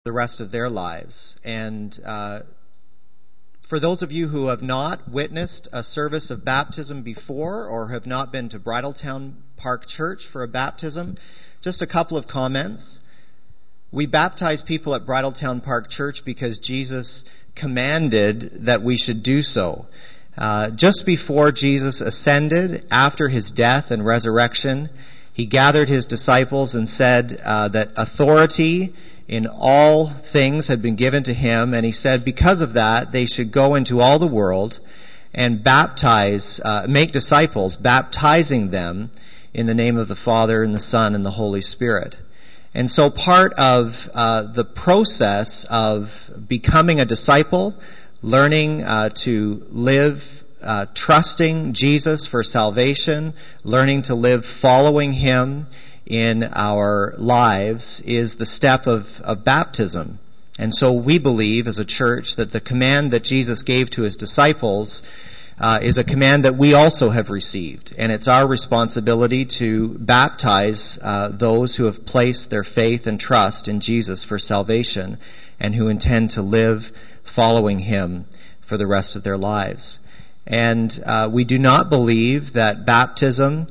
the rest of their lives. And for those of you who have not witnessed a service of baptism before or have not been to Bridletown Park Church for a baptism, just a couple of comments. We baptize people at Bridletown Park Church because Jesus commanded that we should do so. Just before Jesus ascended, after his death and resurrection, he gathered his disciples and said that authority in all things had been given to him, and he said because of that they should go into all the world and make disciples, baptizing them in the name of the Father and the Son and the Holy Spirit. And so part of the process of becoming a disciple, learning to live trusting Jesus for salvation, learning to live following him in our lives, is the step of baptism. And so we believe as a church that the command that Jesus gave to his disciples is a command that we also have received. And it's our responsibility to baptize those who have placed their faith and trust in Jesus for salvation and who intend to live following him for the rest of their lives. And we do not believe that baptism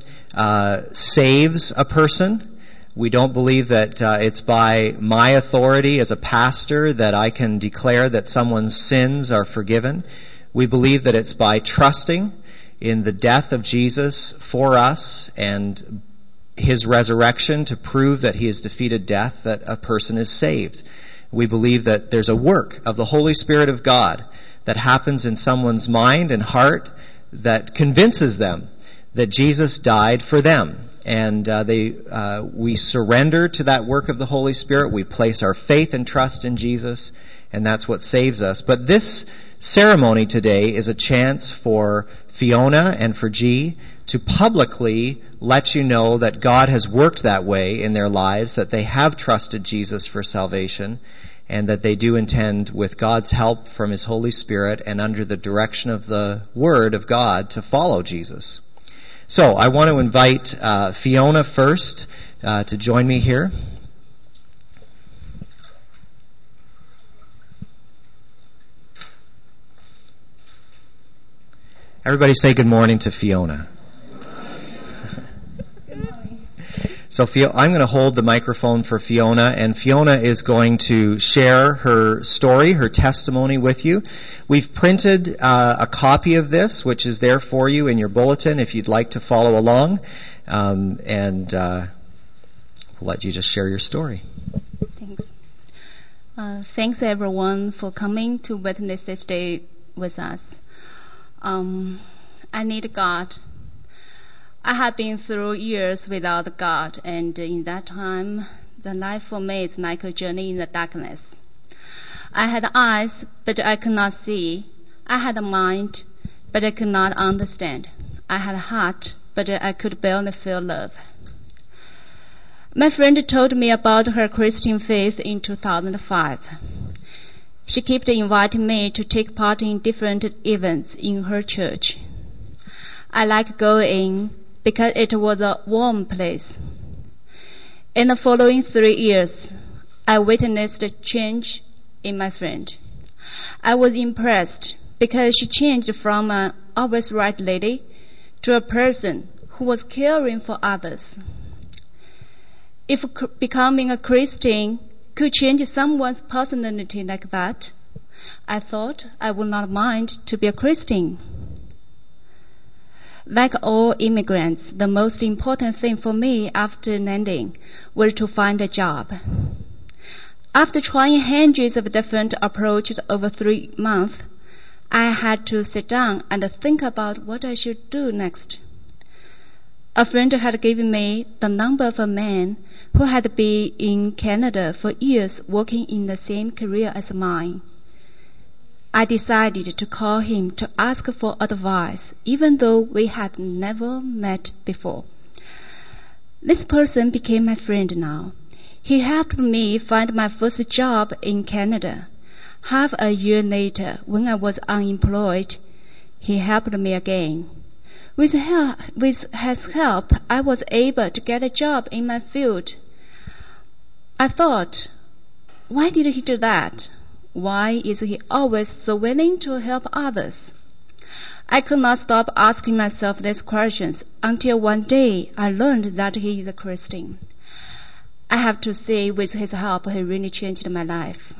saves a person. We don't believe that it's by my authority as a pastor that I can declare that someone's sins are forgiven. We believe that it's by trusting in the death of Jesus for us and his resurrection to prove that he has defeated death that a person is saved. We believe that there's a work of the Holy Spirit of God that happens in someone's mind and heart that convinces them that Jesus died for them. And we surrender to that work of the Holy Spirit. We place our faith and trust in Jesus, and that's what saves us. But this ceremony today is a chance for Fiona and for G to publicly let you know that God has worked that way in their lives, that they have trusted Jesus for salvation, and that they do intend, with God's help from his Holy Spirit and under the direction of the Word of God, to follow Jesus. So I want to invite Fiona first to join me here. Everybody say good morning to Fiona. So I'm going to hold the microphone for Fiona, and Fiona is going to share her story, her testimony with you. We've printed a copy of this, which is there for you in your bulletin if you'd like to follow along, and we'll let you just share your story. Thanks. Thanks everyone for coming to witness this day with us. I need God. I have been through years without God, and in that time, the life for me is like a journey in the darkness. I had eyes, but I could not see. I had a mind, but I could not understand. I had a heart, but I could barely feel love. My friend told me about her Christian faith in 2005. She kept inviting me to take part in different events in her church. I like going because it was a warm place. In the following 3 years, I witnessed a change in my friend. I was impressed because she changed from an always right lady to a person who was caring for others. If becoming a Christian could change someone's personality like that, I thought I would not mind to be a Christian. Like all immigrants, the most important thing for me after landing was to find a job. After trying hundreds of different approaches over 3 months, I had to sit down and think about what I should do next. A friend had given me the number of a man who had been in Canada for years working in the same career as mine. I decided to call him to ask for advice, even though we had never met before. This person became my friend now. He helped me find my first job in Canada. Half a year later, when I was unemployed, he helped me again. With his help, I was able to get a job in my field. I thought, Why did he do that? Why is he always so willing to help others? I could not stop asking myself these questions until one day I learned that he is a Christian. I have to say, with his help, he really changed my life.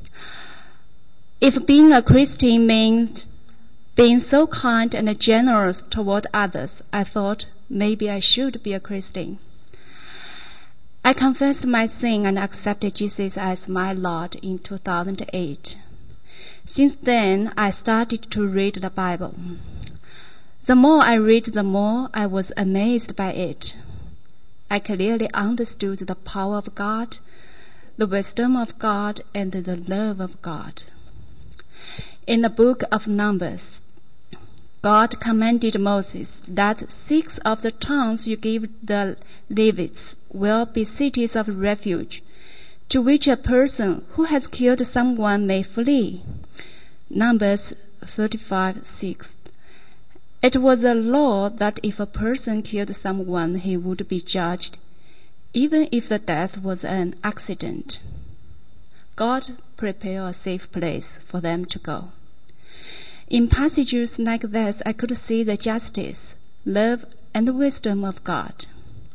If being a Christian means being so kind and generous toward others, I thought maybe I should be a Christian. I confessed my sin and accepted Jesus as my Lord in 2008. Since then, I started to read the Bible. The more I read, the more I was amazed by it. I clearly understood the power of God, the wisdom of God, and the love of God. In the book of Numbers, God commanded Moses that 6 of the towns you give the Levites will be cities of refuge, to which a person who has killed someone may flee. Numbers 35:6. It was a law that if a person killed someone, he would be judged, even if the death was an accident. God prepared a safe place for them to go. In passages like this, I could see the justice, love, and the wisdom of God.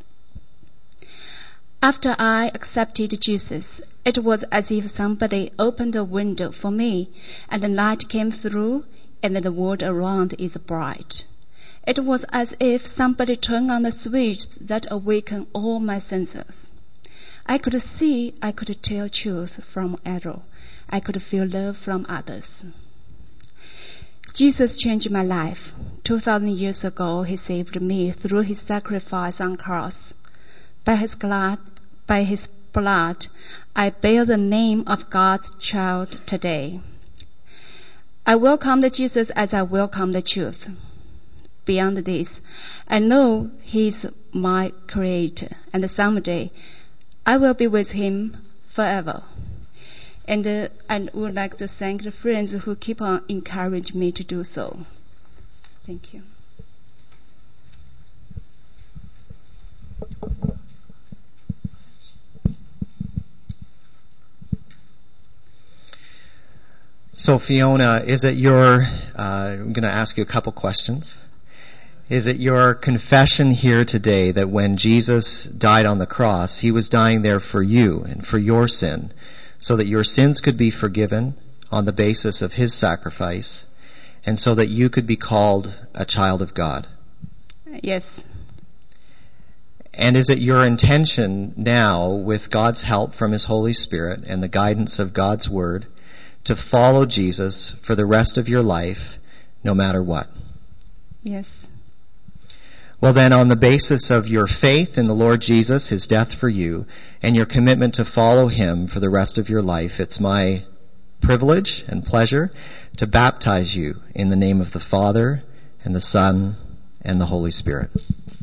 After I accepted Jesus, it was as if somebody opened a window for me, and the light came through, and the world around is bright. It was as if somebody turned on the switch that awakened all my senses. I could see, I could tell truth from error. I could feel love from others. Jesus changed my life. 2,000 years ago, he saved me through his sacrifice on the cross. By his blood, I bear the name of God's child today. I welcome Jesus as I welcome the truth. Beyond this, I know he's my creator, and someday I will be with him forever. And I would like to thank the friends who keep on encouraging me to do so. Thank you. So Fiona, is it your, I'm going to ask you a couple questions. Is it your confession here today that when Jesus died on the cross, he was dying there for you and for your sin, so that your sins could be forgiven on the basis of his sacrifice, and so that you could be called a child of God? Yes. And is it your intention now, with God's help from his Holy Spirit and the guidance of God's Word, to follow Jesus for the rest of your life, no matter what? Yes. Well then, on the basis of your faith in the Lord Jesus, his death for you, and your commitment to follow him for the rest of your life, it's my privilege and pleasure to baptize you in the name of the Father and the Son and the Holy Spirit.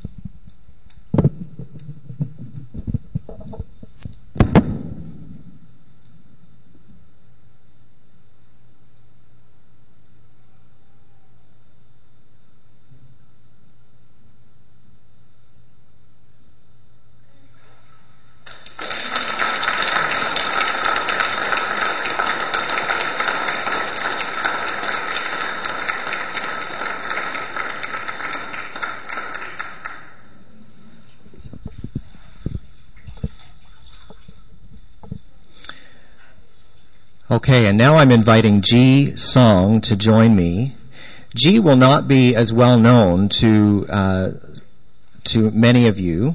Okay, and now I'm inviting G Song to join me. G will not be as well known to many of you.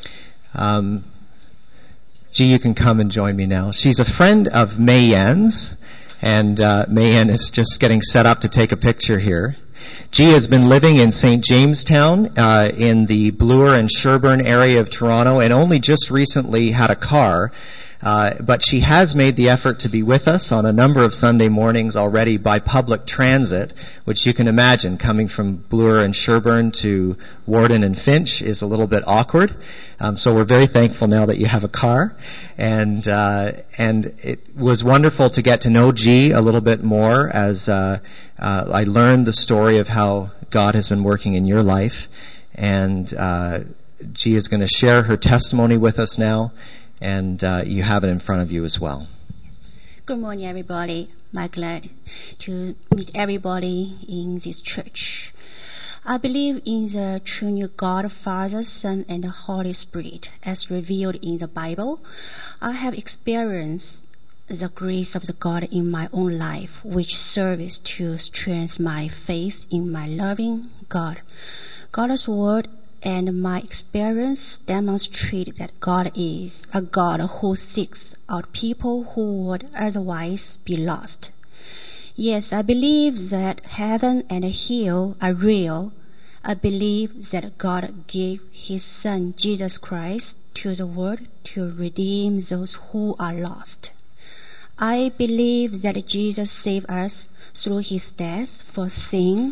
G, you can come and join me now. She's a friend of May-Yen's, and May-Yen is just getting set up to take a picture here. G has been living in St. Jamestown in the Bloor and Sherbourne area of Toronto, and only just recently had a car. But she has made the effort to be with us on a number of Sunday mornings already by public transit, which you can imagine, coming from Bloor and Sherbourne to Warden and Finch is a little bit awkward. So we're very thankful now that you have a car. And it was wonderful to get to know G a little bit more as I learned the story of how God has been working in your life. And G is going to share her testimony with us now. And you have it in front of you as well. Yes. Good morning, everybody. I'm glad to meet everybody in this church. I believe in the Trinity God, Father, Son, and the Holy Spirit, as revealed in the Bible. I have experienced the grace of the God in my own life, which serves to strengthen my faith in my loving God. God's word and my experience demonstrate that God is a God who seeks out people who would otherwise be lost. Yes, I believe that heaven and hell are real. I believe that God gave His Son, Jesus Christ, to the world to redeem those who are lost. I believe that Jesus saved us through His death for sin,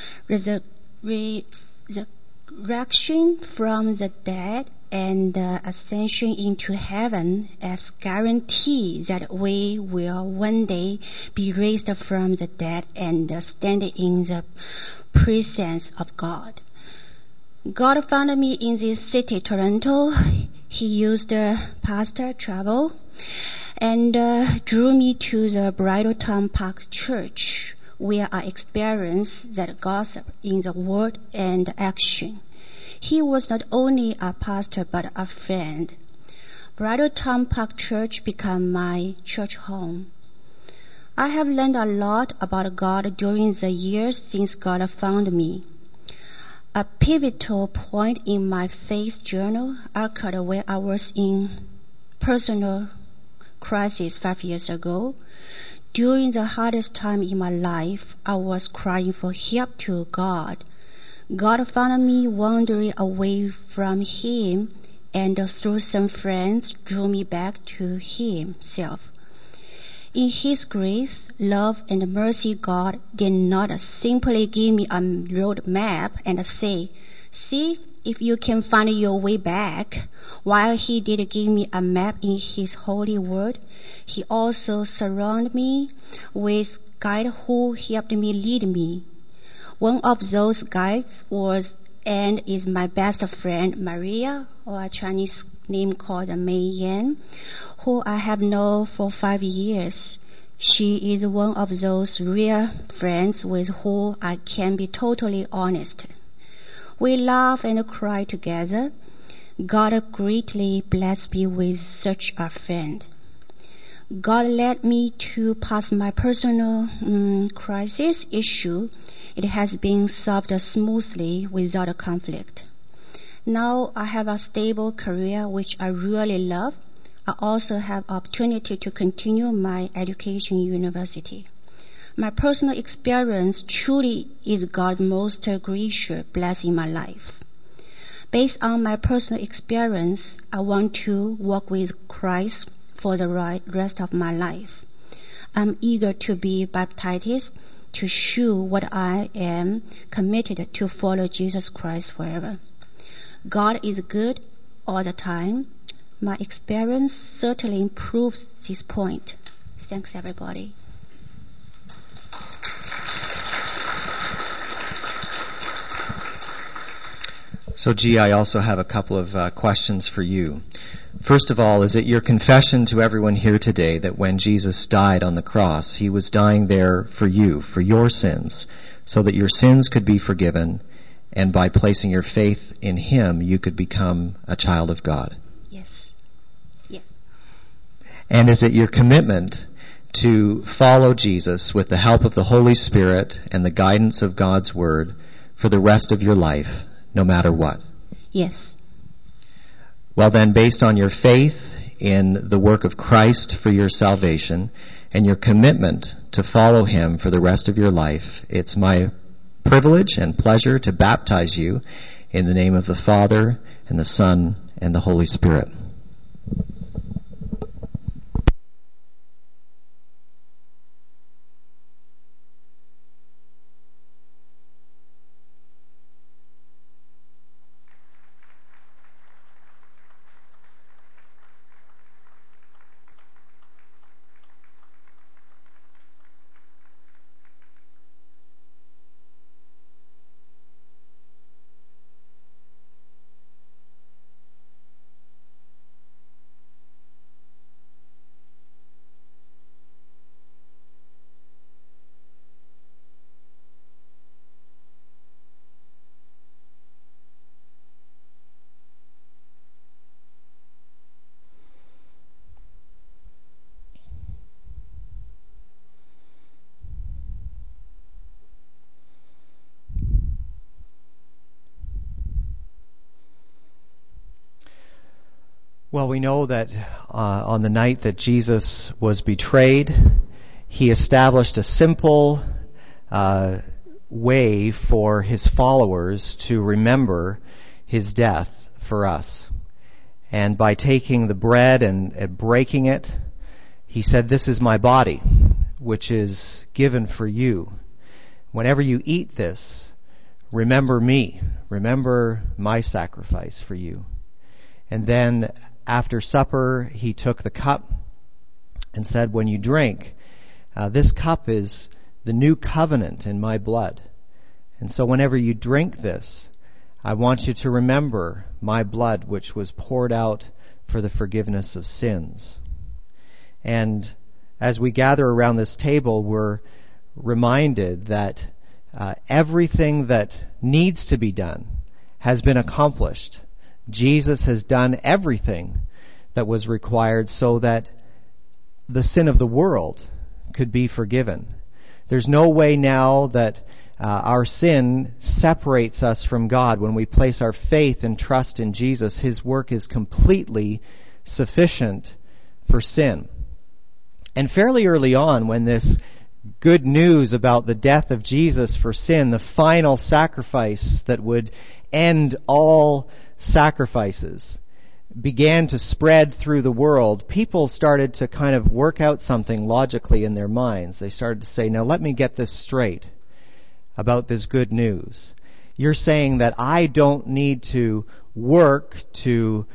resurrection from the dead, and ascension into heaven as guarantee that we will one day be raised from the dead and stand in the presence of God. God found me in this city, Toronto. He used pastor travel and drew me to the Bridletown Park Church, where I experienced that gospel in the word and action. He was not only a pastor but a friend. Bridletown Park Church became my church home. I have learned a lot about God during the years since God found me. A pivotal point in my faith journey occurred when I was in personal crisis 5 years ago. During the hardest time in my life, I was crying for help to God. God found me wandering away from Him, and through some friends drew me back to Himself. In His grace, love, and mercy, God did not simply give me a road map and say, "See if you can find your way back." While He did give me a map in His holy word, He also surrounded me with guides who helped me lead me. One of those guides was and is my best friend Maria, or a Chinese name called Mei Yan, who I have known for 5 years. She is one of those rare friends with whom I can be totally honest. We laugh and cry together. God greatly blessed me with such a friend. God led me to pass my personal crisis issue. It has been solved smoothly without a conflict. Now I have a stable career which I really love. I also have opportunity to continue my education in university. My personal experience truly is God's most gracious blessing in my life. Based on my personal experience, I want to walk with Christ for the rest of my life. I'm eager to be baptized to show what I am committed to follow Jesus Christ forever. God is good all the time. My experience certainly proves this point. Thanks, everybody. So, G, I also have a couple of questions for you. First of all, is it your confession to everyone here today that when Jesus died on the cross, He was dying there for you, for your sins, so that your sins could be forgiven, and by placing your faith in Him, you could become a child of God? Yes. Yes. And is it your commitment to follow Jesus with the help of the Holy Spirit and the guidance of God's Word for the rest of your life, no matter what? Yes. Well then, based on your faith in the work of Christ for your salvation and your commitment to follow Him for the rest of your life, it's my privilege and pleasure to baptize you in the name of the Father and the Son and the Holy Spirit. Well, we know that on the night that Jesus was betrayed, he established a simple way for his followers to remember his death for us. And by taking the bread and breaking it, he said, "This is my body, which is given for you. Whenever you eat this, remember me. Remember my sacrifice for you." And then after supper, he took the cup and said, "When you drink, this cup is the new covenant in my blood. And so whenever you drink this, I want you to remember my blood, which was poured out for the forgiveness of sins." And as we gather around this table, we're reminded that everything that needs to be done has been accomplished. Jesus has done everything that was required so that the sin of the world could be forgiven. There's no way now that our sin separates us from God. When we place our faith and trust in Jesus, his work is completely sufficient for sin. And fairly early on, when this good news about the death of Jesus for sin, the final sacrifice that would end all sacrifices, began to spread through the world, people started to kind of work out something logically in their minds. They started to say, now let me get this straight about this good news. You're saying that I don't need to work to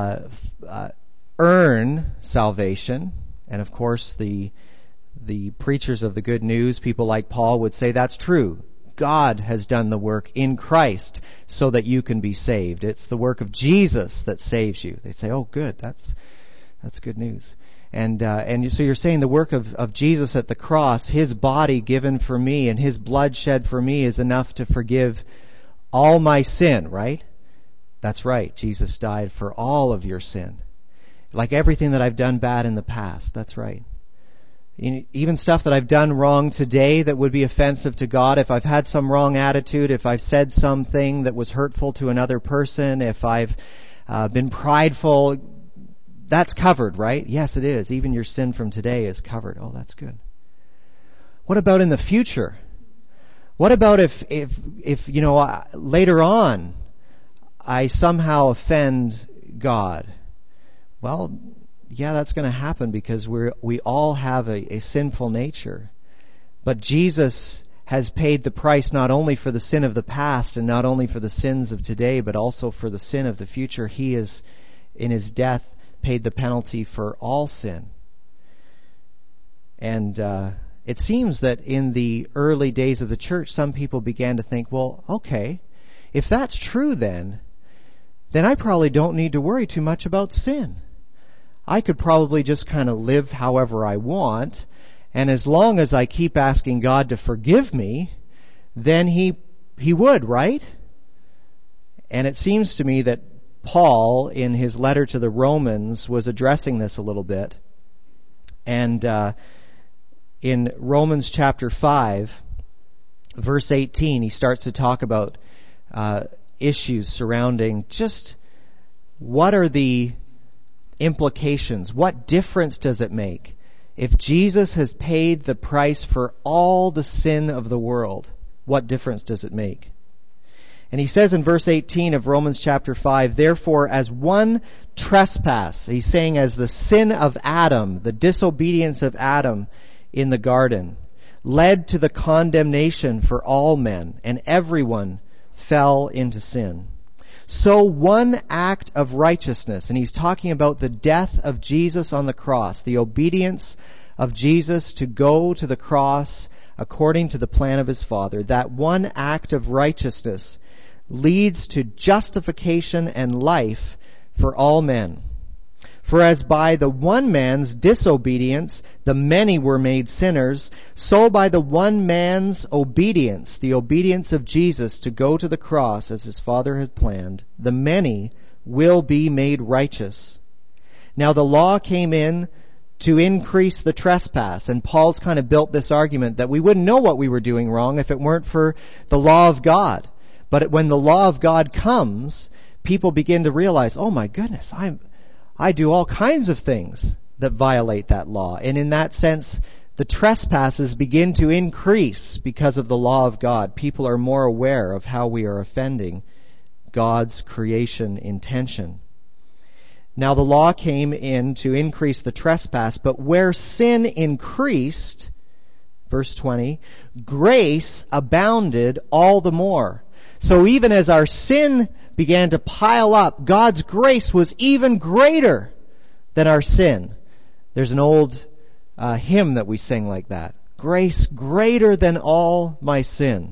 earn salvation. And of course, the preachers of the good news, people like Paul, would say that's true. God has done the work in Christ so that you can be saved. It's the work of Jesus that saves you. They say, oh, good, that's good news. And so you're saying the work of Jesus at the cross, his body given for me and his blood shed for me is enough to forgive all my sin, right? That's right. Jesus died for all of your sin. Like everything that I've done bad in the past. That's right. Even stuff that I've done wrong today that would be offensive to God, if I've had some wrong attitude, if I've said something that was hurtful to another person, if I've been prideful, that's covered, right? Yes, it is. Even your sin from today is covered. Oh, that's good. What about in the future? What about if later on I somehow offend God? Well, yeah, that's going to happen because we all have a sinful nature. But Jesus has paid the price not only for the sin of the past and not only for the sins of today, but also for the sin of the future. He is, in his death, paid the penalty for all sin. And it seems that in the early days of the church, some people began to think, well, okay, if that's true then I probably don't need to worry too much about sin. I could probably just kind of live however I want, and as long as I keep asking God to forgive me, then He would, right? And it seems to me that Paul, in his letter to the Romans, was addressing this a little bit. And in Romans chapter 5, verse 18, he starts to talk about issues surrounding just what are the implications. What difference does it make if Jesus has paid the price for all the sin of the world? What difference does it make? And he says in verse 18 of Romans chapter 5, therefore as one trespass, he's saying as the sin of Adam, the disobedience of Adam in the garden, led to the condemnation for all men, and everyone fell into sin. So one act of righteousness, and he's talking about the death of Jesus on the cross, the obedience of Jesus to go to the cross according to the plan of his Father, that one act of righteousness leads to justification and life for all men. For as by the one man's disobedience the many were made sinners, so by the one man's obedience, the obedience of Jesus to go to the cross as his Father had planned, the many will be made righteous. Now the law came in to increase the trespass, and Paul's kind of built this argument that we wouldn't know what we were doing wrong if it weren't for the law of God. But when the law of God comes, people begin to realize, oh my goodness, I do all kinds of things that violate that law. And in that sense, the trespasses begin to increase because of the law of God. People are more aware of how we are offending God's creation intention. Now the law came in to increase the trespass, but where sin increased, verse 20, grace abounded all the more. So even as our sin began to pile up, God's grace was even greater than our sin. There's an old hymn that we sing like that. Grace greater than all my sin.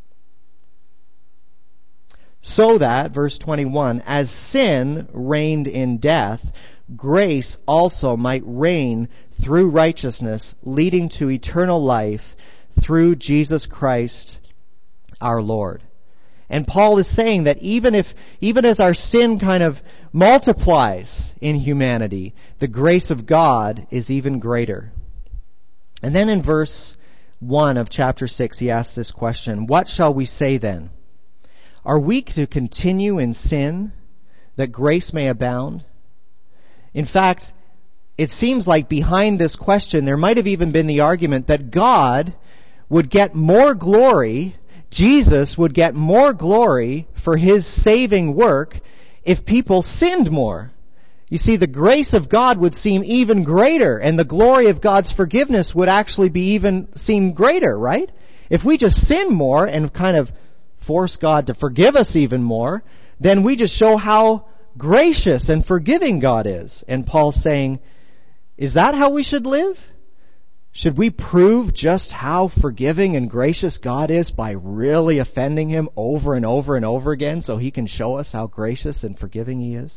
So that, verse 21, as sin reigned in death, grace also might reign through righteousness, leading to eternal life through Jesus Christ our Lord. And Paul is saying that even as our sin kind of multiplies in humanity, the grace of God is even greater. And then in verse 1 of chapter 6, he asks this question, what shall we say then? Are we to continue in sin that grace may abound? In fact, it seems like behind this question there might have even been the argument that God would get more glory, Jesus would get more glory for his saving work if people sinned more. You see, the grace of God would seem even greater, and the glory of God's forgiveness would actually seem greater, right? If we just sin more and kind of force God to forgive us even more, then we just show how gracious and forgiving God is. And Paul's saying, is that how we should live? Should we prove just how forgiving and gracious God is by really offending him over and over and over again so he can show us how gracious and forgiving he is?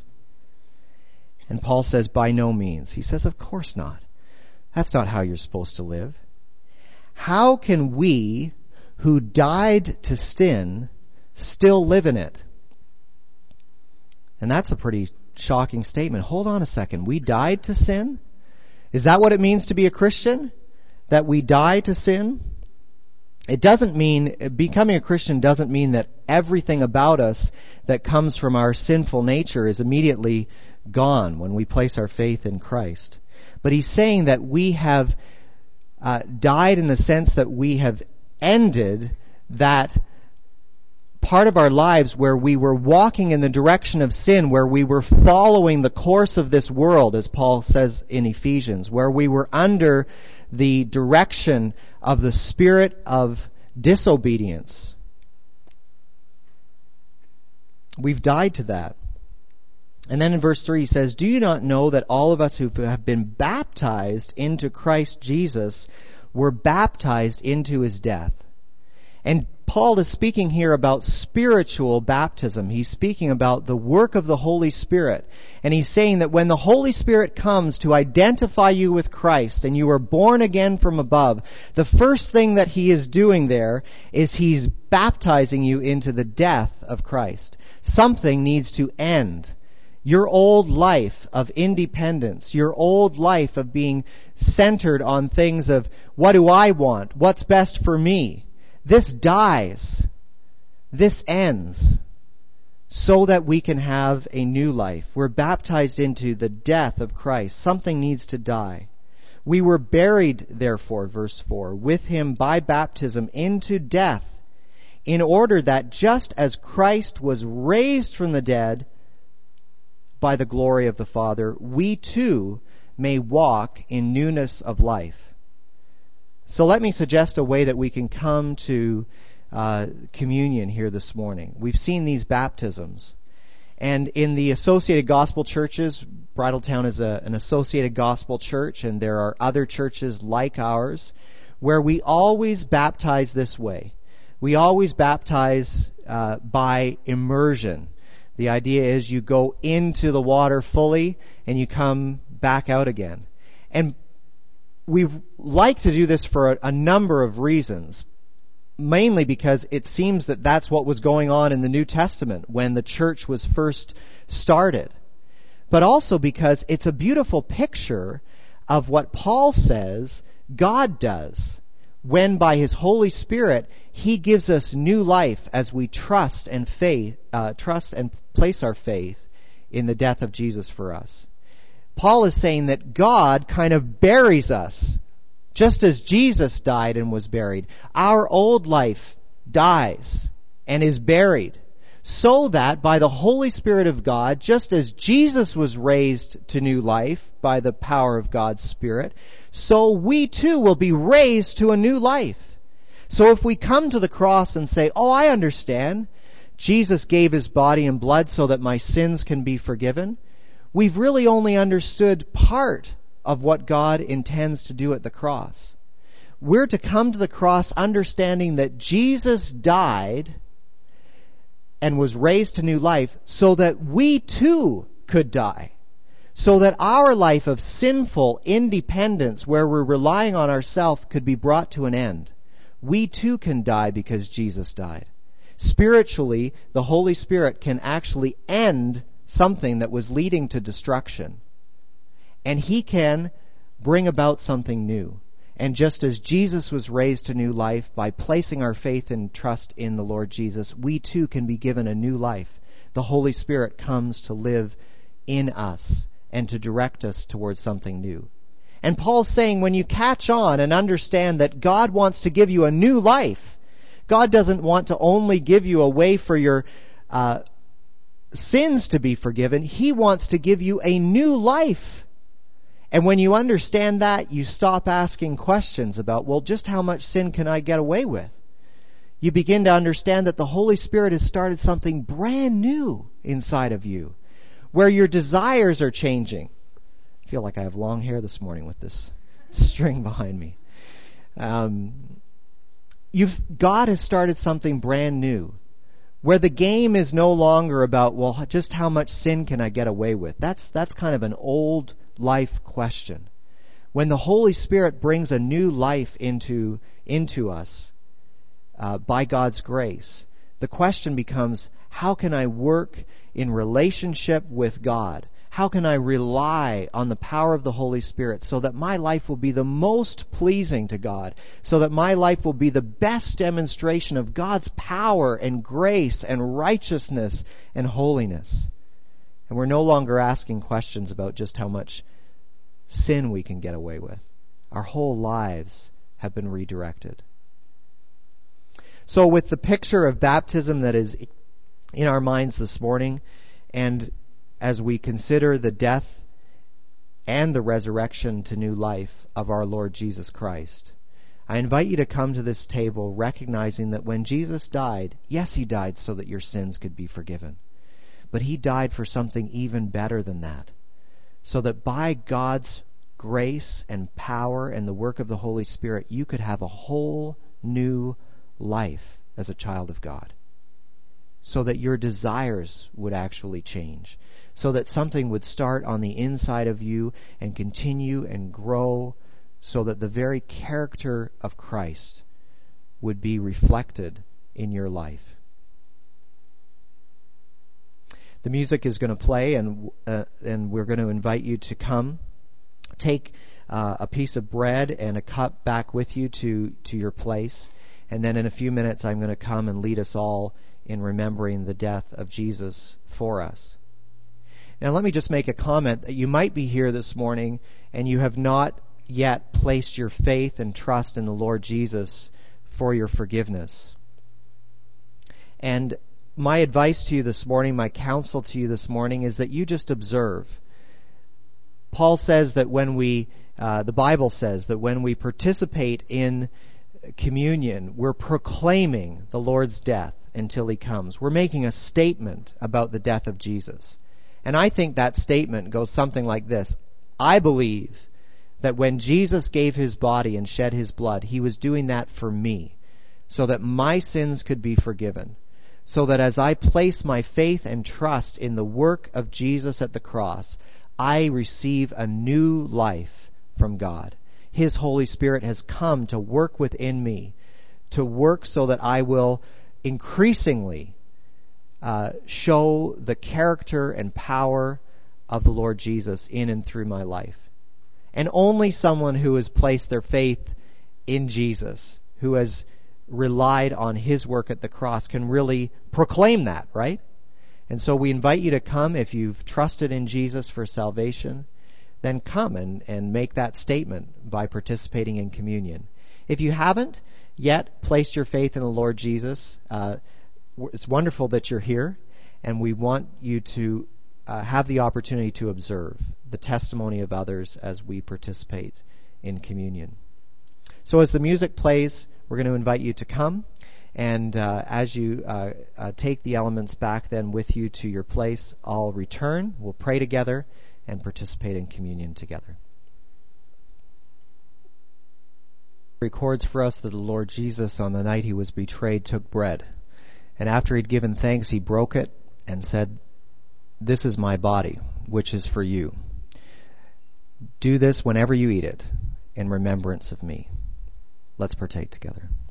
And Paul says, by no means. He says, of course not. That's not how you're supposed to live. How can we who died to sin still live in it? And that's a pretty shocking statement. Hold on a second. We died to sin? Is that what it means to be a Christian? That we die to sin? It doesn't mean, becoming a Christian doesn't mean that everything about us that comes from our sinful nature is immediately gone when we place our faith in Christ. But he's saying that we have died in the sense that we have ended that part of our lives where we were walking in the direction of sin, where we were following the course of this world, as Paul says in Ephesians, where we were under the direction of the spirit of disobedience. We've died to that. And then in verse 3 he says, do you not know that all of us who have been baptized into Christ Jesus were baptized into his death? And Paul is speaking here about spiritual baptism. He's speaking about the work of the Holy Spirit. And he's saying that when the Holy Spirit comes to identify you with Christ and you are born again from above, the first thing that he is doing there is he's baptizing you into the death of Christ. Something needs to end. Your old life of independence, your old life of being centered on things of, what do I want? What's best for me? This dies. This ends. So that we can have a new life. We're baptized into the death of Christ. Something needs to die. We were buried, therefore, verse 4, with him by baptism into death, in order that just as Christ was raised from the dead by the glory of the Father, we too may walk in newness of life. So let me suggest a way that we can come to communion here this morning. We've seen these baptisms. And in the Associated Gospel churches, Bridletown is an Associated Gospel church, and there are other churches like ours, where we always baptize this way. We always baptize by immersion. The idea is you go into the water fully and you come back out again. And we like to do this for a number of reasons. Mainly because it seems that that's what was going on in the New Testament when the church was first started. But also because it's a beautiful picture of what Paul says God does when by his Holy Spirit he gives us new life as we trust and place our faith in the death of Jesus for us. Paul is saying that God kind of buries us. Just as Jesus died and was buried, our old life dies and is buried, so that by the Holy Spirit of God, just as Jesus was raised to new life by the power of God's Spirit, so we too will be raised to a new life. So if we come to the cross and say, "Oh, I understand, Jesus gave his body and blood so that my sins can be forgiven," we've really only understood part of what God intends to do at the cross. We're to come to the cross understanding that Jesus died and was raised to new life so that we too could die. So that our life of sinful independence, where we're relying on ourselves, could be brought to an end. We too can die because Jesus died. Spiritually, the Holy Spirit can actually end something that was leading to destruction. And he can bring about something new. And just as Jesus was raised to new life by placing our faith and trust in the Lord Jesus, we too can be given a new life. The Holy Spirit comes to live in us and to direct us towards something new. And Paul's saying when you catch on and understand that God wants to give you a new life, God doesn't want to only give you a way for your sins to be forgiven. He wants to give you a new life. And when you understand that, you stop asking questions about, well, just how much sin can I get away with? You begin to understand that the Holy Spirit has started something brand new inside of you, where your desires are changing. I feel like I have long hair this morning with this string behind me. God has started something brand new, where the game is no longer about, well, just how much sin can I get away with? That's kind of an old life question. When the Holy Spirit brings a new life into us by God's grace, the question becomes, how can I work in relationship with God? How can I rely on the power of the Holy Spirit so that my life will be the most pleasing to God, so that my life will be the best demonstration of God's power and grace and righteousness and holiness? And we're no longer asking questions about just how much sin we can get away with. Our whole lives have been redirected. So with the picture of baptism that is in our minds this morning, and as we consider the death and the resurrection to new life of our Lord Jesus Christ, I invite you to come to this table recognizing that when Jesus died, yes, he died so that your sins could be forgiven. But he died for something even better than that, so that by God's grace and power and the work of the Holy Spirit, you could have a whole new life as a child of God, so that your desires would actually change, so that something would start on the inside of you and continue and grow, so that the very character of Christ would be reflected in your life. The music is going to play, and we're going to invite you to come. Take a piece of bread and a cup back with you to your place. And then in a few minutes, I'm going to come and lead us all in remembering the death of Jesus for us. Now, let me just make a comment that you might be here this morning and you have not yet placed your faith and trust in the Lord Jesus for your forgiveness. And my advice to you this morning, my counsel to you this morning, is that you just observe. Paul says that the Bible says that when we participate in communion, we're proclaiming the Lord's death until he comes. We're making a statement about the death of Jesus. And I think that statement goes something like this. I believe that when Jesus gave his body and shed his blood, he was doing that for me, so that my sins could be forgiven. So that as I place my faith and trust in the work of Jesus at the cross, I receive a new life from God. His Holy Spirit has come to work within me, to work so that I will increasingly show the character and power of the Lord Jesus in and through my life. And only someone who has placed their faith in Jesus, who has relied on his work at the cross, can really proclaim that, right? And so we invite you to come if you've trusted in Jesus for salvation. then come and make that statement by participating in communion. If you haven't yet placed your faith in the Lord Jesus, it's wonderful that you're here, and we want you to have the opportunity to observe the testimony of others as we participate in communion. So as the music plays, we're going to invite you to come, and as you take the elements back then with you to your place, I'll return, we'll pray together, and participate in communion together. Records for us that the Lord Jesus, on the night he was betrayed, took bread, and after he'd given thanks, he broke it and said, "This is my body, which is for you. Do this whenever you eat it, in remembrance of me." Let's partake together.